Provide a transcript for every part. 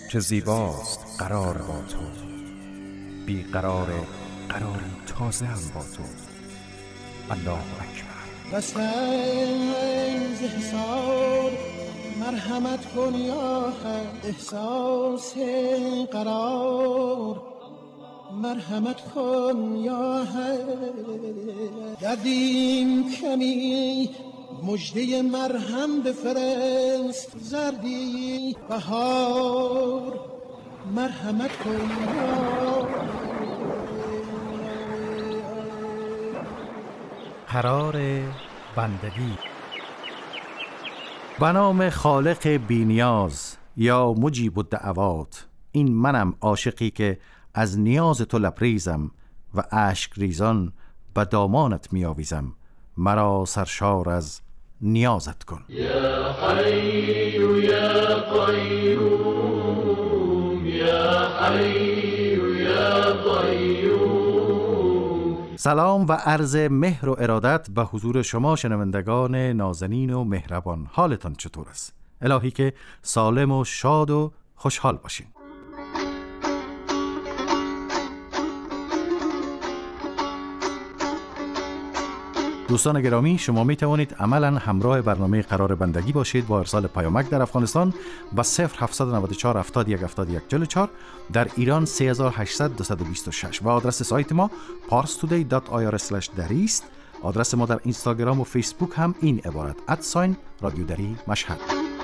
چه زیباست قرار با تو، بی قرار قراری تازه هم با تو. الله اکبر. بس از احسان مرحمت کن یا حق، احساس قرار مرحمت کن یا حق. دردیم کمی مژده مرهم بفرست، زردی بهار مرحمت کن یا قرار بندگی. به نام خالق بینیاز یا مجیب الدعوات، این منم عاشقی که از نیاز تو لبریزم و اشک ریزان به دامانت میآویزم. مرا سرشار از نیازت کن. یا حی یا قیوم، یا حی یا قیوم. سلام و عرض مهر و ارادت به حضور شما شنوندگان نازنین و مهربان. حالتان چطور است؟ الهی که سالم و شاد و خوشحال باشین. دوستان گرامی، شما می توانید عملاً همراه برنامه قرار بندگی باشید با ارسال پیامک در افغانستان با 0794 71 71 44، در ایران 3800 226 و آدرس سایت ما parstoday.ir/dari است. آدرس ما در اینستاگرام و فیسبوک هم این عبارت @رادیو دری مشهد.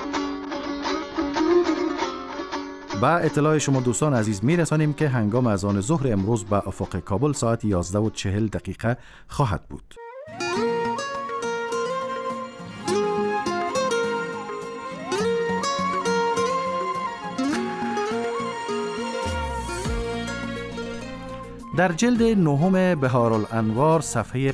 با اطلاع شما دوستان عزیز می رسانیم که هنگام اذان ظهر امروز به افق کابل ساعت 11:40 خواهد بود. در جلد نهم بهارالانوار صفحه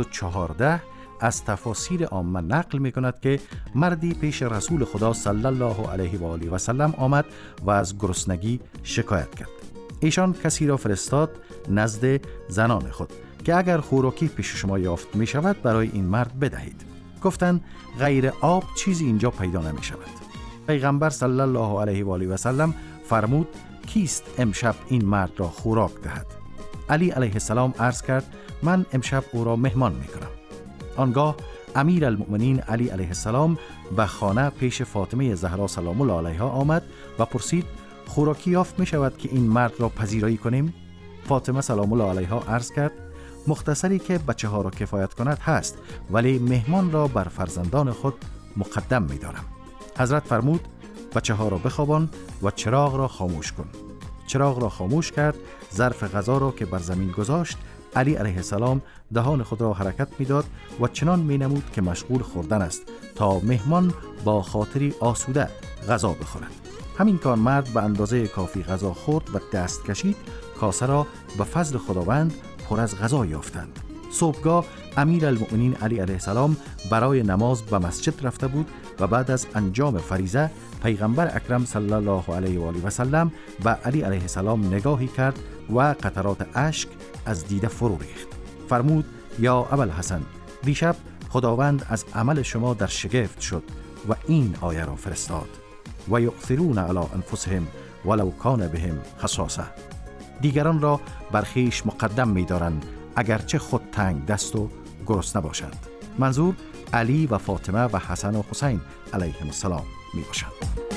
514 از تفاسیر عامه نقل می کند که مردی پیش رسول خدا صلی الله علیه و آله و سلم آمد و از گرسنگی شکایت کرد. ایشان کسی را فرستاد نزد زنان خود که اگر خوراکی پیش شما یافت می شود برای این مرد بدهید. گفتند غیر آب چیزی اینجا پیدا نمی شود. پیغمبر صلی الله علیه و آله و سلم فرمود کیست امشب این مرد را خوراک دهد؟ علی علیه السلام عرض کرد من امشب او را مهمان می کنم. آنگاه امیر المؤمنین علی علیه السلام به خانه پیش فاطمه زهرا سلام الله علیها آمد و پرسید خوراکی یافت می شود که این مرد را پذیرایی کنیم؟ فاطمه سلام الله علیها عرض کرد مختصری که بچه ها را کفایت کند هست، ولی مهمان را بر فرزندان خود مقدم می دارم. حضرت فرمود بچه ها را بخوابان و چراغ را خاموش کن. چراغ را خاموش کرد، ظرف غذا را که بر زمین گذاشت، علی علیه السلام دهان خود را حرکت میداد و چنان می نمود که مشغول خوردن است تا مهمان با خاطری آسوده غذا بخورد. همین کار مرد به اندازه کافی غذا خورد و دست کشید. کاسه را به فضل خداوند پر از غذا یافتند. صبحگاه امیر المؤمنین علی علیه السلام برای نماز به مسجد رفته بود و بعد از انجام فریضه پیغمبر اکرم صلی الله علیه و آله و سلم به علی علیه السلام نگاهی کرد و قطرات اشک از دیده فرو ریخت. فرمود یا ابوالحسن، دیشب خداوند از عمل شما در شگفت شد و این آیه را فرستاد و یؤثرون علی انفسهم ولو کان بهم خصاصه. دیگران را بر خویش مقدم می‌دارند اگرچه خود تنگ دست و گرسنه باشند. منظور علی و فاطمه و حسن و حسین علیهم السلام می باشند.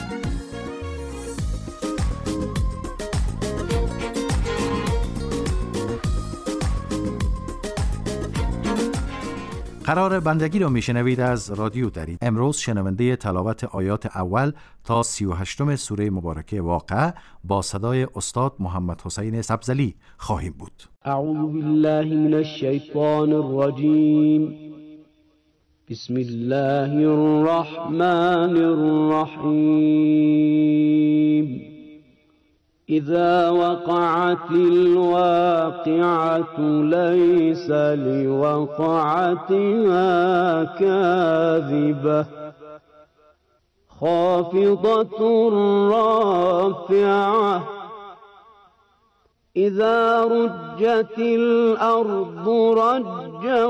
قرار بندگی را میشنوید از رادیو دری. امروز شنونده تلاوت آیات اول تا 38 سوره مبارکه واقعه با صدای استاد محمد حسین سبزلی خواهیم بود. اعوذ بالله من الشیطان الرجیم. بسم الله الرحمن الرحیم. إذا وقعت الواقعة ليس لوقعتها كاذبة خافضة رافعة إذا رجت الأرض رجا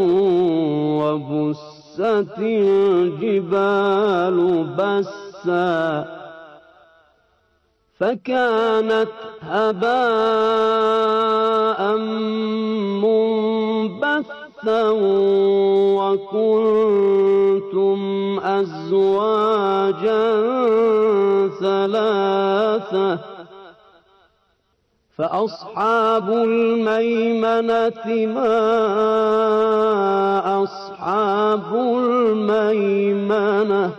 وبست الجبال بسا فكانت هباء منبثا وكنتم أزواجا ثلاثة فأصحاب الميمنة ما أصحاب الميمنة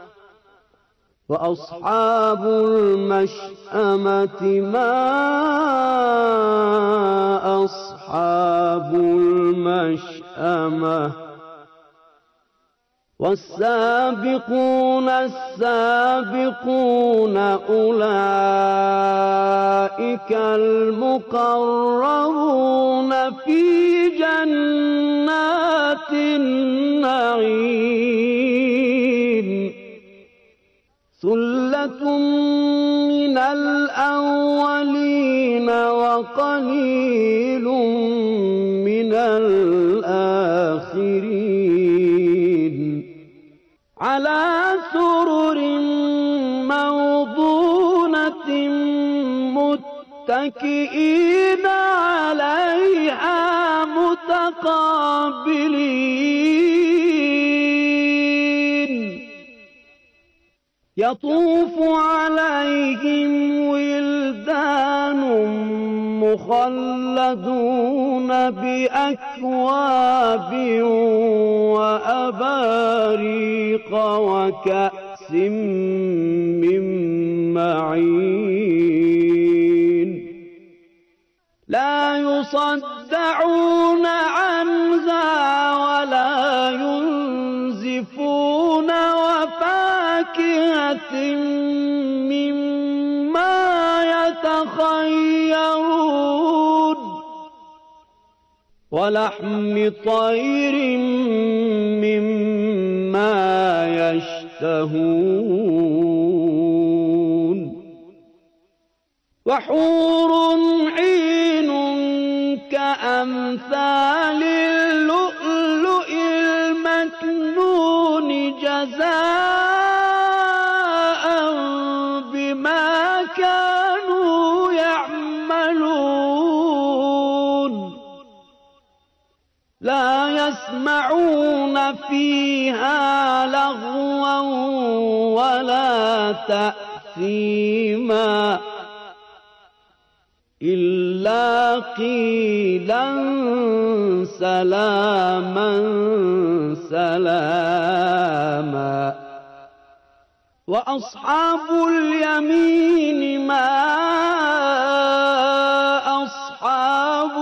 وأصحاب المشأمة ما أصحاب المشأمة والسابقون السابقون أولئك المقربون في جنات النعيم ثلة من الأولين وقليل من الآخرين على سرر موضونة متكئين عليها متقابلين يطوف عليهم ولدان مخلدون بأكواب وأباريق وكأس من معين لا يصدعون عنها ولا ينزفون وفاكهة مما يتخيرون ولحم طير مما يشتهون وحور عين كأمثال اللؤلؤ المكنون جزاء بما كانوا يعملون لا يسمعون فيها لغوا ولا تأثيما إلا قيلا سلاما سلاما وأصحاب اليمين ما أصحاب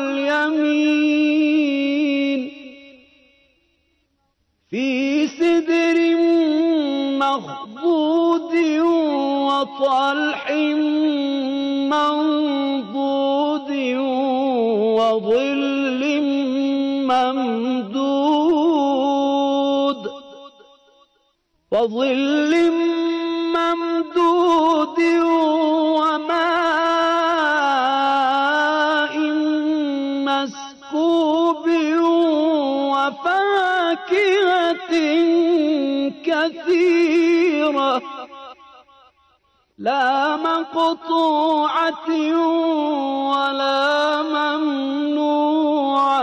اليمين في سدر مخضود وطلح منضود وظل ممدود وماء مسكوب وفاكهة كثيرة لا مقطوعة ولا ممنوعة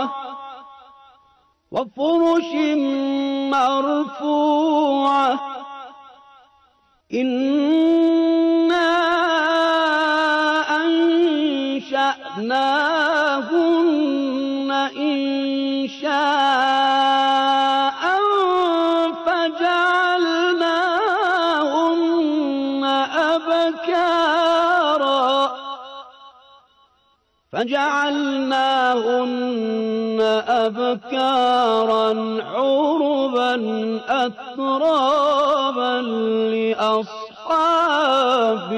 وفرش مرفوعة إنا أنشأناهن إنشاء فجعلناهن أبكارا عربا أترابا لأصحاب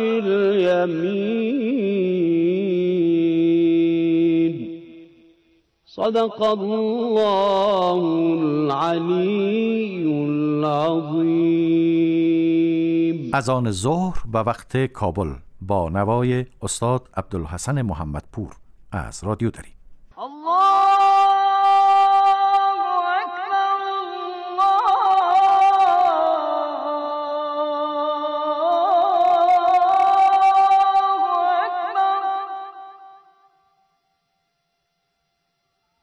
اليمين صدق الله العلی العظیم. اذان ظهر به وقت کابل با نوای استاد عبدالحسن محمدپور از رادیو دری.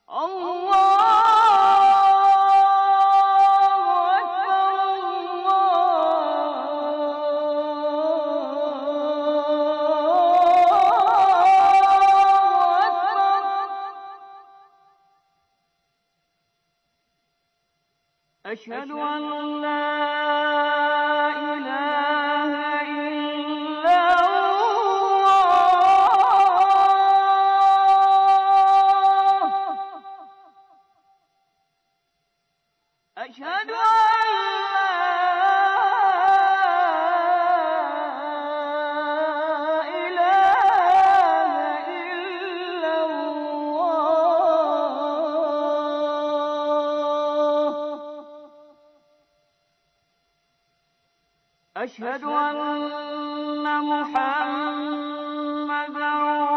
أشهد أن لا إله إلا الله. أشهد أن أشهد أن محمدا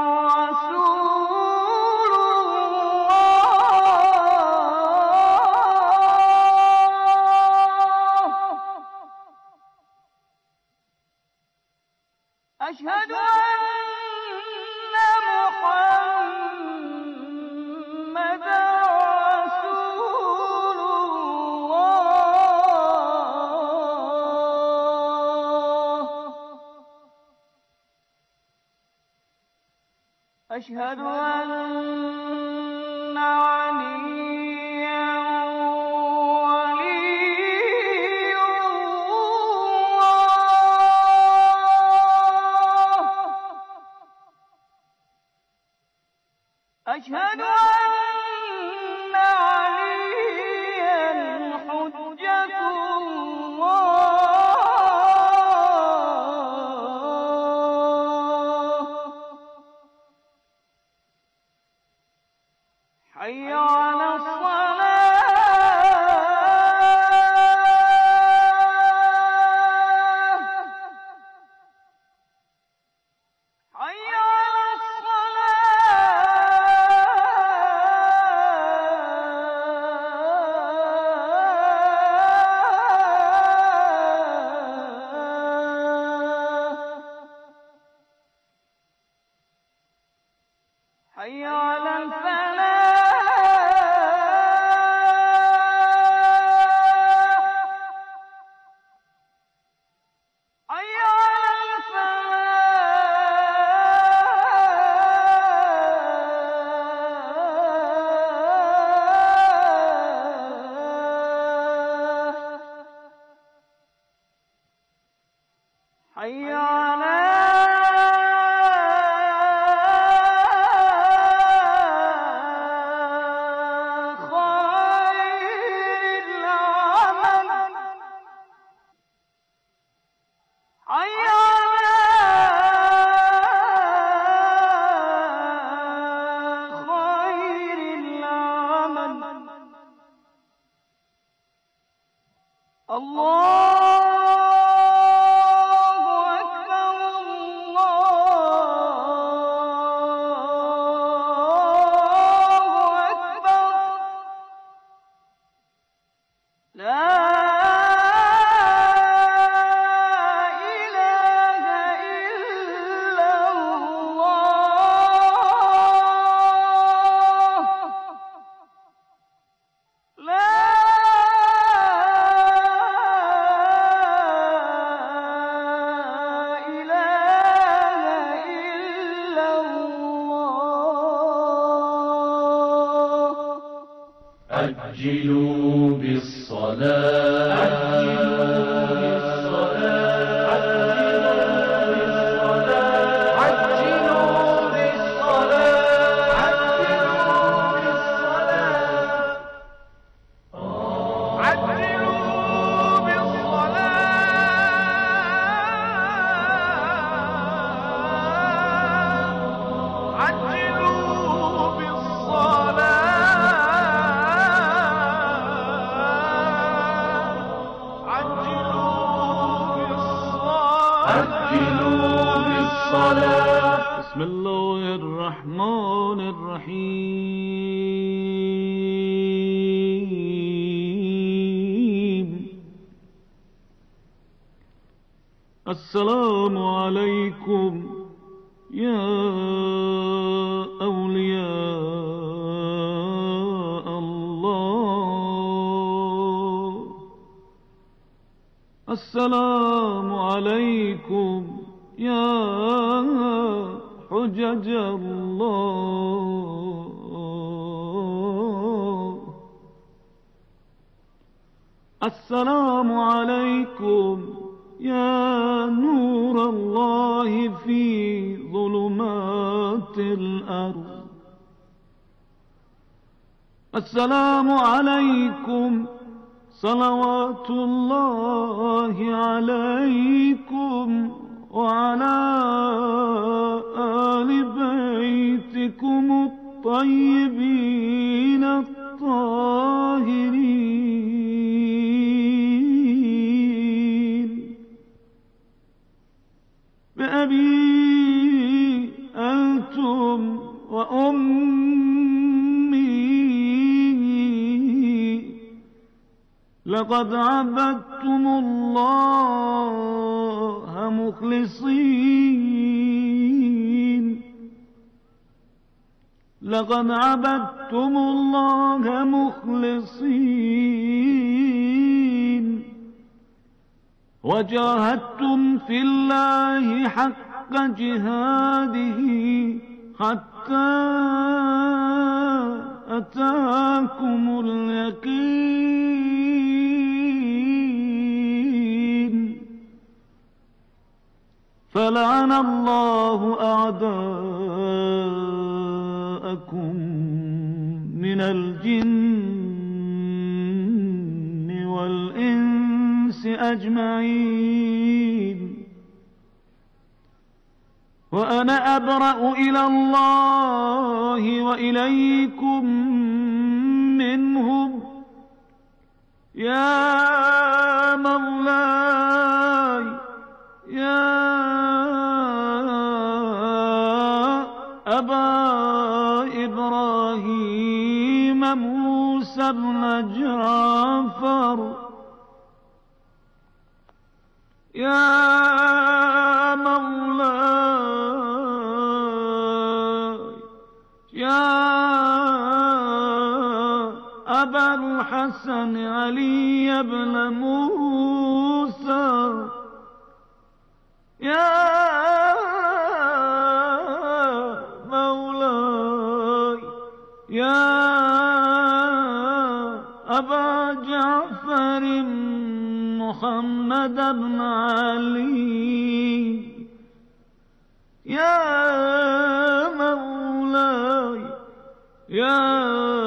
رسول الله. أشهد أن محمدا رسول الله. أشهد أن عليا ولي الله. أشهد أن عليا حجة الله. حي على الصلاة. حي على الصلاة. حي على الفلاح. حي على الفلاح. حي على خير العمل. حي على خير العمل. الله أكبر الله أكبر. لا إله إلا الله. لا إله إلا الله. عجلوا بالصلاة. عجلوا بالصلاة. عجلوا بالصلاة. عجلوا بالصلاة. عجلوا بالصلاة. عجلوا بالصلاة. بسم الله الرحمن الرحيم. السلام عليكم يا أولياء السلام عليكم يا حجج الله. السلام عليكم يا نور الله في ظلمات الأرض. السلام عليكم صلوات الله عليكم وعلى آل بيتكم الطيبين الطاهرين. بأبي أنتم وأمي لقد عبدتم الله مخلصين. لقد عبدتم الله مخلصين وجاهدتم في الله حق جهاده حتى أتاكم اليقين. فلعن الله أعداءكم من الجن والإنس أجمعين. وأنا أبرأ إلى الله وإليكم منهم. يا مولاي يا أبا إبراهيم موسى بن جعفر. يا مولاي يا أبا الحسن علي بن موسى. يا مولاي يا أبا جعفر محمد بن علي. يا مولاي يا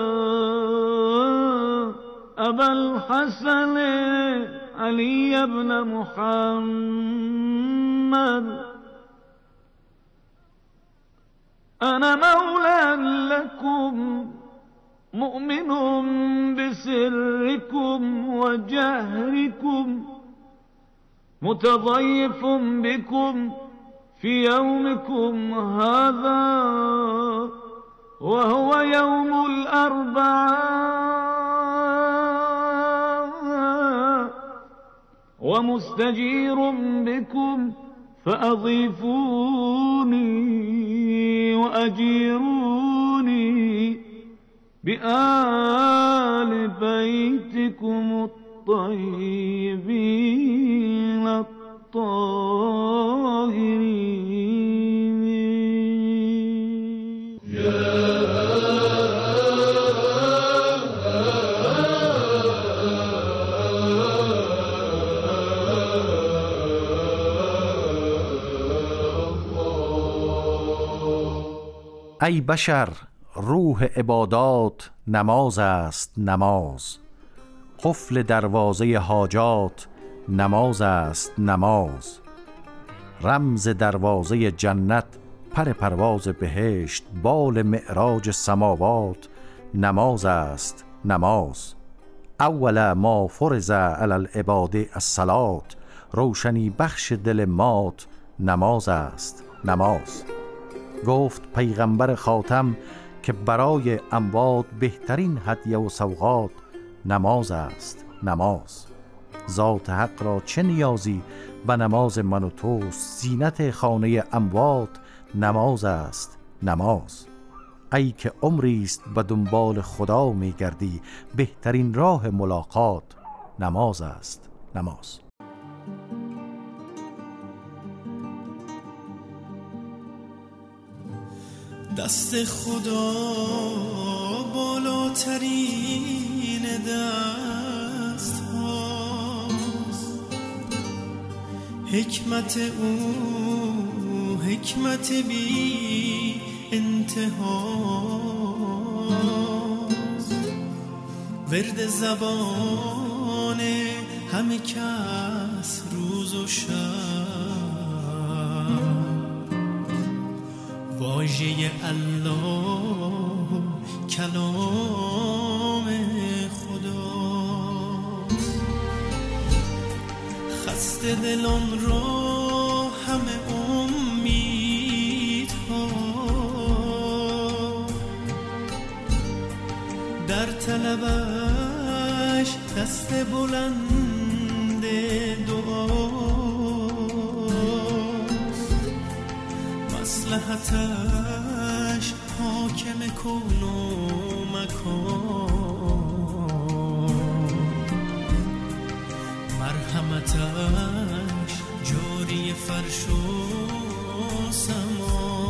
أبا الحسن علي بن محمد. أنا مولى لكم مؤمن بسركم وجهركم متضيف بكم في يومكم هذا وهو يوم الأربعاء ومستجير بكم فأضيفوني وأجيروني بآل بيتكم الطيبين الطاهرين. ای بشر، روح عبادات نماز است نماز. قفل دروازه حاجات نماز است نماز. رمز دروازه جنت پر پرواز بهشت. بال معراج سماوات نماز است نماز. اول ما فرض علی العباد الصلاة. روشنی بخش دل مات نماز است نماز. گفت پیغمبر خاتم که برای اموات بهترین هدیه و سوغات نماز است نماز. ذات حق را چه نیازی به نماز من و توست. زینت خانه اموات نماز است نماز. ای که عمریست به دنبال خدا می گردی. بهترین راه ملاقات نماز است نماز. دست خدا بالاترین دست هاست، حکمت او حکمت بی انتهاست، ورد زبان همه کس روز و شب، واژه الله کلام خدا، خسته دلان را همه امیدها، در طلبش دست بلند دعاست، مصلحتش حاکم کون و مکان، مرحمتش جاری فرش و سما.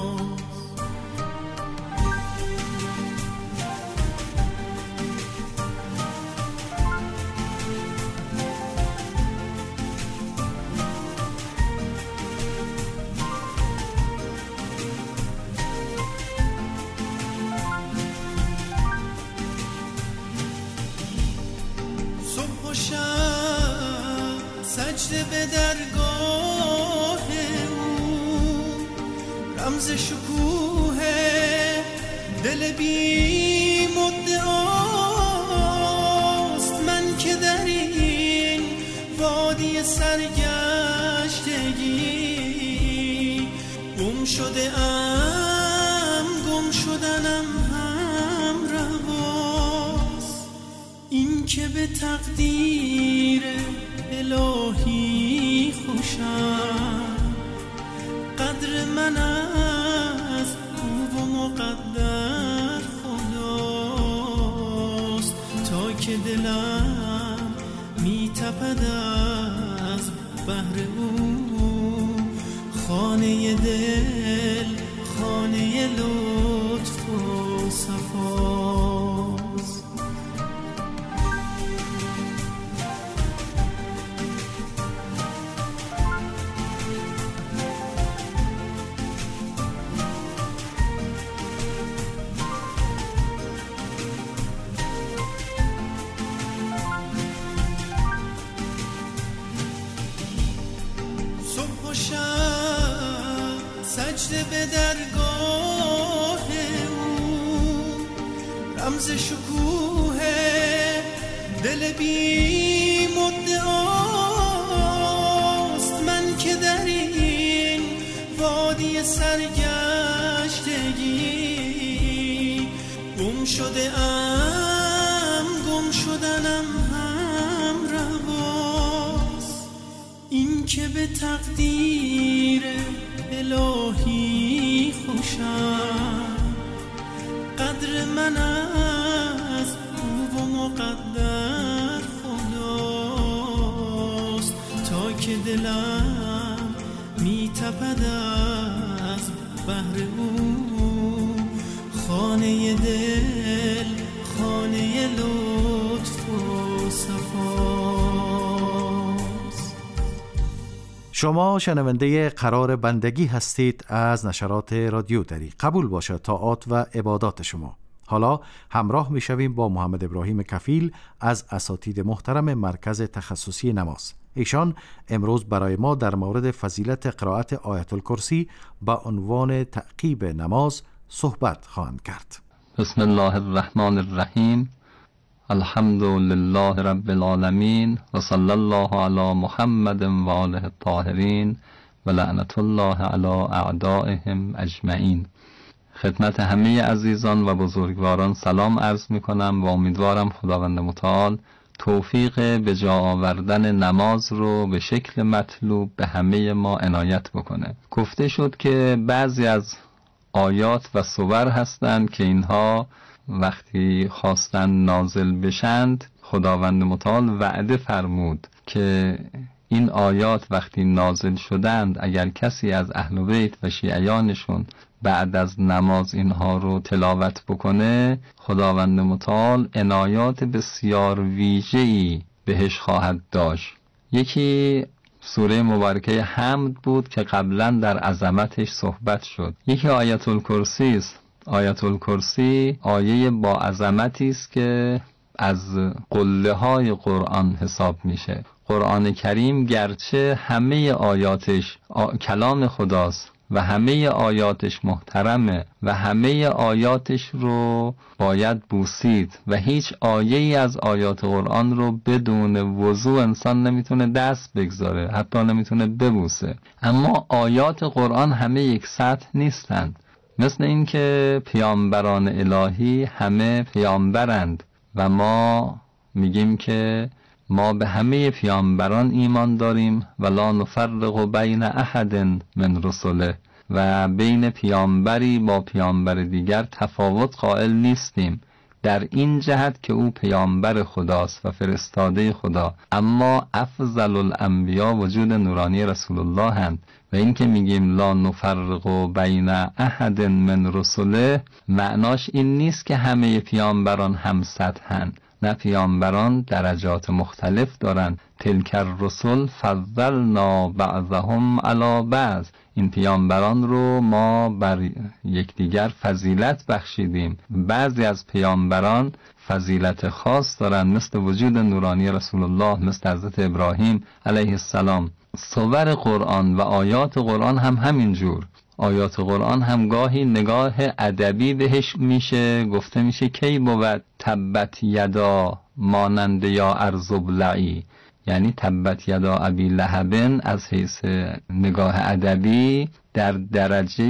سجده به درگاه او، رمز شکوه دل بی مدعاست، من که در این وادی سرگشتگی گم شده ام، گم شدنم هم رواست، این که به تقدیر الهی خوشم، قدر من از او و مقدر خداست، تا که دلم میتپد از بحر او، خانه دل خانه لطف و صفاست. سجده به درگاه او، رمز شکوه دل بی مدعاست، من که در این وادی سرگشتگی گم شده ام، گم شدنم هم رواست، این که به تقدیر الهی خوشم، قدر من از او و مقدر خداست، تا که دلم میتپد از بحر او، خانه دل خانه لطف و صفاست. شما شنونده قرار بندگی هستید از نشرات رادیو دری. قبول باشه طاعات و عبادات شما. حالا همراه میشویم با محمد ابراهیم کفیل از اساتید محترم مرکز تخصصی نماز. ایشان امروز برای ما در مورد فضیلت قرائت آیت الکرسی با عنوان تعقیب نماز صحبت خواهند کرد. بسم الله الرحمن الرحیم. الحمد لله رب العالمین و صلی الله علی محمد و آله الطاهرین و لعنت الله علی اعدائهم اجمعین. خدمت همه عزیزان و بزرگواران سلام عرض می کنم و امیدوارم خداوند متعال توفیق به جا آوردن نماز رو به شکل مطلوب به همه ما عنایت بکنه. گفته شد که بعضی از آیات و سور هستند که اینها وقتی خواستن نازل بشند خداوند متعال وعده فرمود که این آیات وقتی نازل شدند اگر کسی از اهل بیت و شیعیانشون بعد از نماز اینها رو تلاوت بکنه، خداوند متعال عنایات بسیار ویژه‌ای بهش خواهد داشت. یکی سوره مبارکه حمد بود که قبلا در عظمتش صحبت شد. یکی آیت الکرسی است. آیت الکرسی آیه با عظمتی است که از قله های قرآن حساب میشه. قرآن کریم گرچه همه آیاتش کلام خداست و همه آیاتش محترمه و همه آیاتش رو باید بوسید و هیچ آیه‌ای از آیات قرآن رو بدون وضوء انسان نمیتونه دست بگذاره، حتی نمیتونه ببوسه. اما آیات قرآن همه یک سطح نیستند. مثل این که پیامبران الهی همه پیامبرند و ما میگیم که ما به همه پیامبران ایمان داریم و لا نفرق بین احد من رسله، و بین پیامبری با پیامبر دیگر تفاوت قائل نیستیم در این جهت که او پیامبر خداست و فرستاده خدا. اما افضل الانبیا وجود نورانی رسول الله هست و این که میگیم لا نفرق بین احد من رسله معناش این نیست که همه پیامبران هم سطحن. نه، پیامبران درجات مختلف دارند. تلک الرسل فضلنا بعضهم علی بعض. این پیامبران رو ما بر یکدیگر فضیلت بخشیدیم. بعضی از پیامبران فضیلت خاص دارند، مثل وجود نورانی رسول الله، مثل حضرت ابراهیم علیه السلام. صور قرآن و آیات قرآن هم همینجور. آیات قرآن هم گاهی نگاه ادبی بهش میشه، گفته میشه کی بود تبت یدا مانند یا ارزبلعی، یعنی تبت یدا ابی لهبن از حیث نگاه ادبی در درجه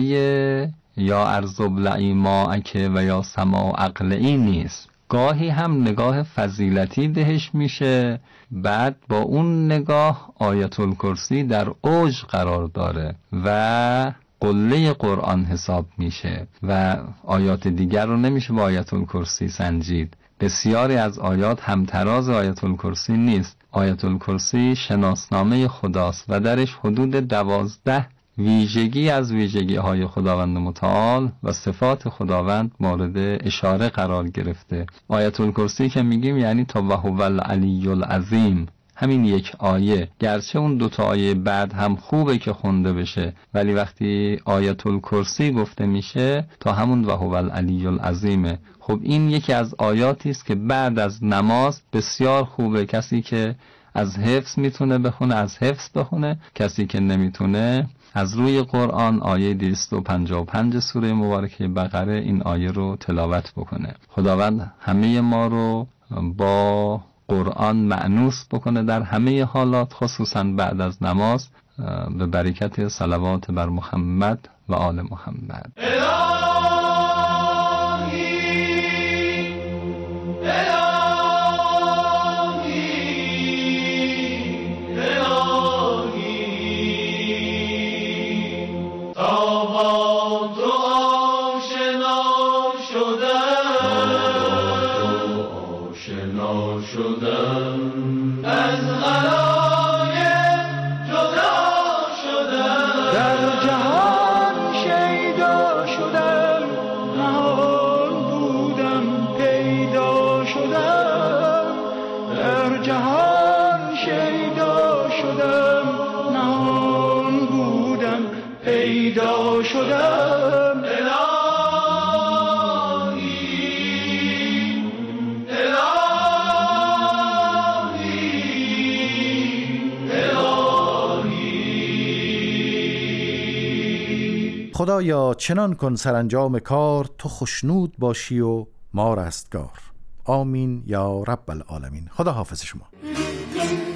یا ارزبلعی ماعکه و یا سما اقلعی نیست. گاهی هم نگاه فضیلتی بهش میشه، بعد با اون نگاه آیت الکرسی در اوج قرار داره و قله قرآن حساب میشه و آیات دیگر رو نمیشه با آیت الکرسی سنجید. بسیاری از آیات همتراز آیت الکرسی نیست. آیت الکرسی شناسنامه خداست و درش حدود 12 ویژگی از ویژگی های خداوند متعال و صفات خداوند مورد اشاره قرار گرفته. آیت الکرسی که میگیم یعنی تا و هو العلی العظیم، همین یک آیه، گرچه اون دوتا آیه بعد هم خوبه که خونده بشه، ولی وقتی آیت الکرسی گفته میشه تا همون و هو العلی العظیمه. خب این یکی از آیاتی است که بعد از نماز بسیار خوبه. کسی که از حفظ میتونه بخونه از حفظ بخونه، کسی که نمیتونه از روی قرآن آیه 255 سوره مبارکه بقره این آیه رو تلاوت بکنه. خداوند همه ما رو با قرآن مأنوس بکنه در همه حالات، خصوصا بعد از نماز، به برکت صلوات بر محمد و آل محمد. خدایا چنان کن سرانجام کار، تو خشنود باشی و ما رستگار. آمین یا رب العالمین. خدا حافظ شما.